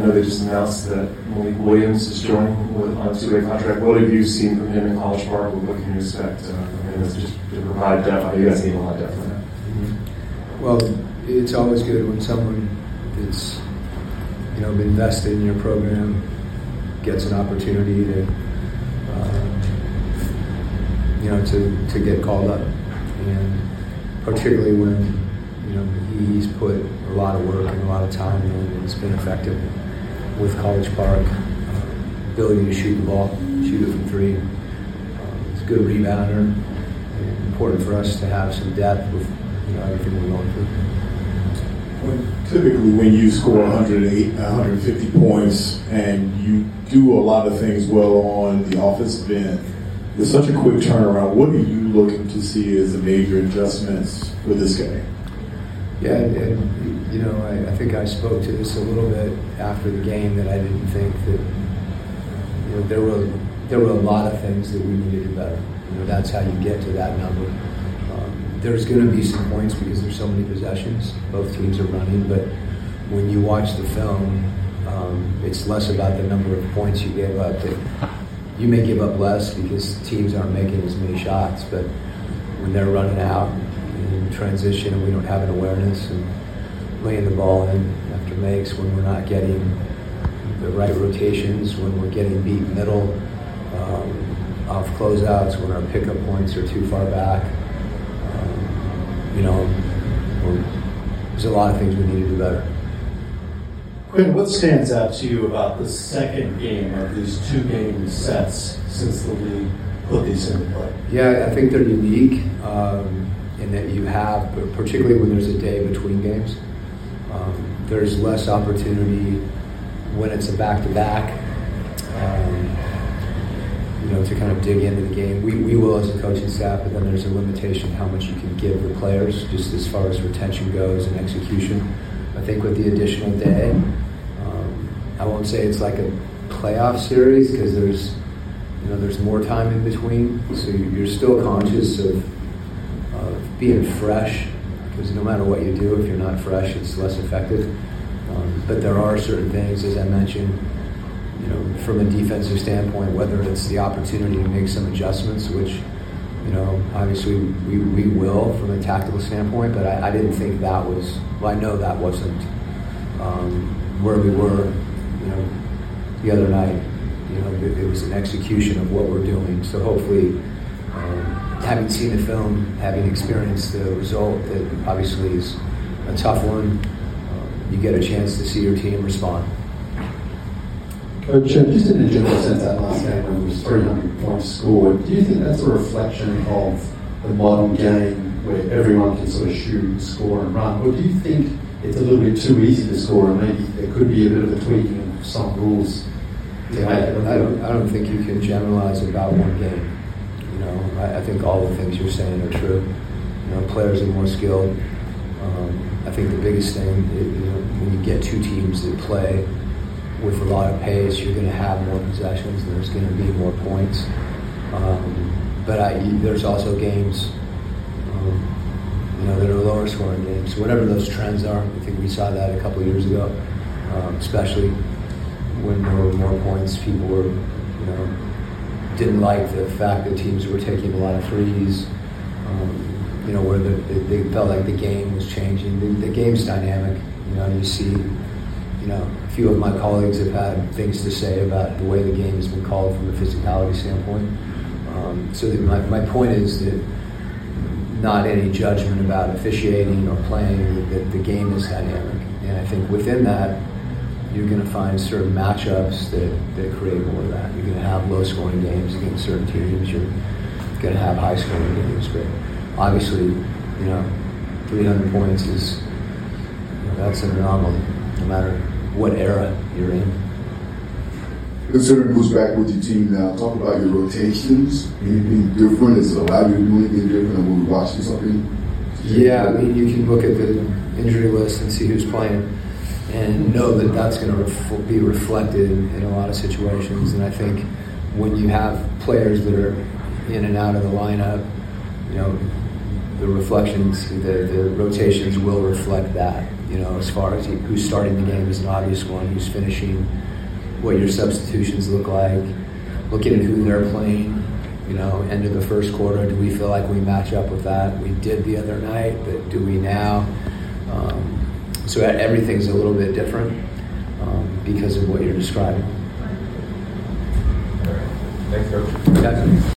know they just announced that Malik Williams is joining on a two-way contract. What have you seen from him in College Park? What can you expect from him just to provide depth? I know you guys need a lot of depth for that. Mm-hmm. Well, it's always good when someone that's been invested in your program gets an opportunity to get called up, and particularly when he's put a lot of work and a lot of time in, and it's been effective with College Park. Ability to shoot the ball, shoot it from three. He's a good rebounder, and important for us to have some depth with everything we're going through. Typically, when you score 150 points and you do a lot of things well on the offensive end, it's such a quick turnaround. What are you looking to see as the major adjustments for this game? Yeah, and I think I spoke to this a little bit after the game, that I didn't think that there were a lot of things that we needed to do better. That's how you get to that number. There's going to be some points because there's so many possessions. Both teams are running, but when you watch the film, it's less about the number of points you gave up. You may give up less because teams aren't making as many shots, but when they're running out in transition and we don't have an awareness and laying the ball in after makes, when we're not getting the right rotations, when we're getting beat middle, off closeouts, when our pickup points are too far back, there's a lot of things we need to do better. Quinn, what stands out to you about the second game of these two-game sets since the league put these into play? Yeah, I think they're unique in that you have, particularly when there's a day between games, there's less opportunity when it's a back-to-back, to kind of dig into the game. We will as a coaching staff, but then there's a limitation how much you can give the players just as far as retention goes and execution. I think with the additional day, I won't say it's like a playoff series because there's more time in between, so you're still conscious of being fresh, because no matter what you do, if you're not fresh, it's less effective. But there are certain things, as I mentioned, from a defensive standpoint, whether it's the opportunity to make some adjustments, which obviously we will from a tactical standpoint, but I didn't think that was, I know that wasn't where we were, the other night. It was an execution of what we're doing. So hopefully, having seen the film, having experienced the result, that obviously is a tough one, you get a chance to see your team respond. Coach, just in a general sense, that last game when it was 300 points scored, do you think that's a reflection of the modern game where everyone can sort of shoot and score and run? Or do you think it's a little bit too easy to score and maybe there could be a bit of a tweaking of some rules to make it? I don't think you can generalize about one game. I think all the things you're saying are true. Players are more skilled. I think the biggest thing, when you get two teams that play with a lot of pace, you're going to have more possessions. There's going to be more points. But there's also games, that are lower scoring games. Whatever those trends are, I think we saw that a couple of years ago, especially when there were more points. People were, didn't like the fact that teams were taking a lot of threes, where they felt like the game was changing. The game's dynamic. You see, a few of my colleagues have had things to say about the way the game has been called from a physicality standpoint. So my point is that not any judgment about officiating or playing, that the game is dynamic. And I think within that, you're going to find certain matchups that create more of that. You're going to have low-scoring games against certain teams. You're going to have high-scoring games. But obviously, 300 points is, that's an anomaly, no matter what era you're in. Considering who's back with your team now, talk about your rotations. Anything different? Does it allow you to do anything different than when we're watching something? Yeah, you can look at the injury list and see who's playing and know that that's going to be reflected in a lot of situations. And I think when you have players that are in and out of the lineup, the reflections, the rotations will reflect that. as far as who's starting the game is an obvious one, who's finishing, what your substitutions look like, looking at who they're playing, end of the first quarter, do we feel like we match up with that? We did the other night, but do we now? So everything's a little bit different because of what you're describing. All right. Thanks, Coach. Yeah.